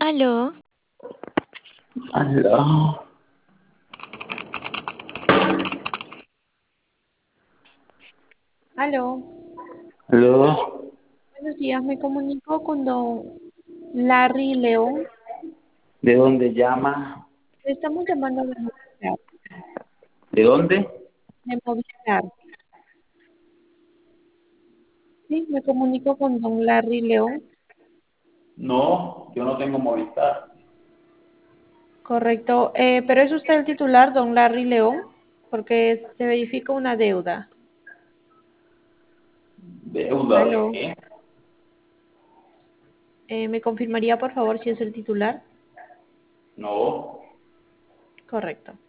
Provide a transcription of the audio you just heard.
Aló, Aló. Aló, Aló. buenos días, me comunico con don Larry León. ¿De dónde llama? Le estamos llamando ¿De dónde? de Movistar. Sí, me comunico con don Larry León. No, yo no tengo Movistar. Correcto, pero ¿es usted el titular, don Larry León? Porque se verifica una deuda. ¿Deuda de Aló, qué? ¿me confirmaría por favor si es el titular? No. Correcto.